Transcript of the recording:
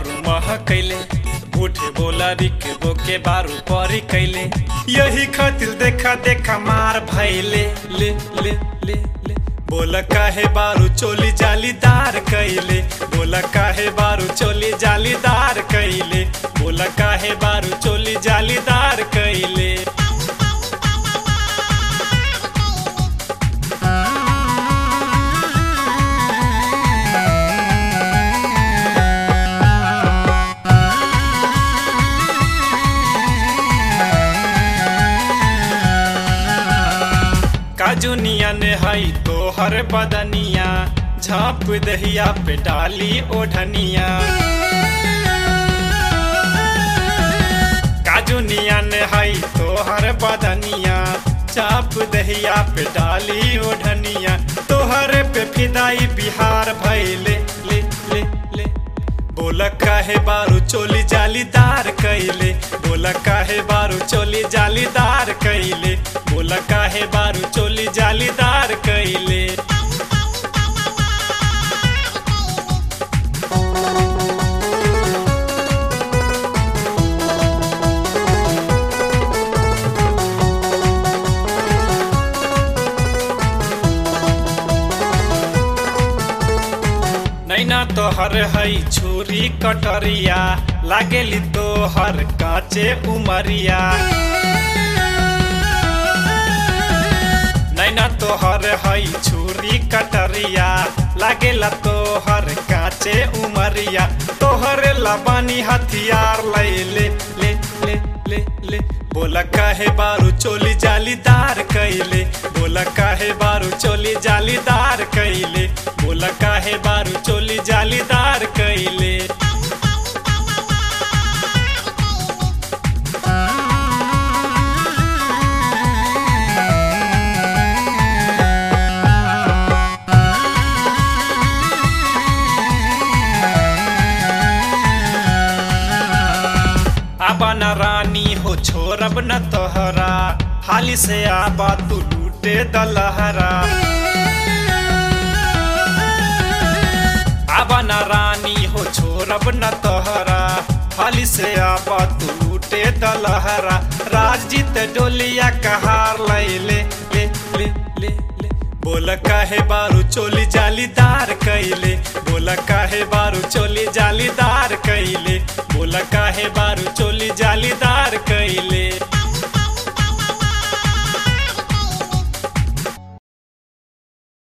बारू मह कैले उठे बोला रिक बोके बारू परी कैले यही खातिर देखा देखा मार भैले ले ले ले ले बोला काहे बारू चोली जालीदार कैले बोला काहे बारू चोली जालीदार कैले बोला काहे बारू चोली जालीदार कैले काजुनिया ने हई तोहर बदनिया झाप दहिया पे डाली ओढ़निया काजुनिया ने हई तोहर बदनिया झाप दहिया पे डाली ओढ़निया तोहर पे फिदाई बिहार भैले ले ले ले बोला काहे बारू चोली जालीदार कैले बोला काहे बारू चोली जालीदार कैले बोला काहे बारू चोली जालीदार कैले नैना तोहर हई छुरी कटरिया लागेली तोहर काचे उमरिया नैना तोहर हई छुरी कटरिया लागेला तोहर काचे उमरिया तोहर लबानी हथियार ले ले ले ले ले बोला काहे बारू चोली जालीदार कैले बोला काहे बारू चोली जालीदार कैले बोला काहे बारू चोली जालीदार कैले आबा न रानी हो छोरब न तोहरा हाली से आबा तू लूटे दलहरा आबा न रानी हो छोरब न तोहरा हाली से आबा तू लूटे दलहरा राजजीत डोलिया कहार ले ले ले ले ले ले बोला काहे बारू चोली जालीदार कैले बोला काहे बारू चोली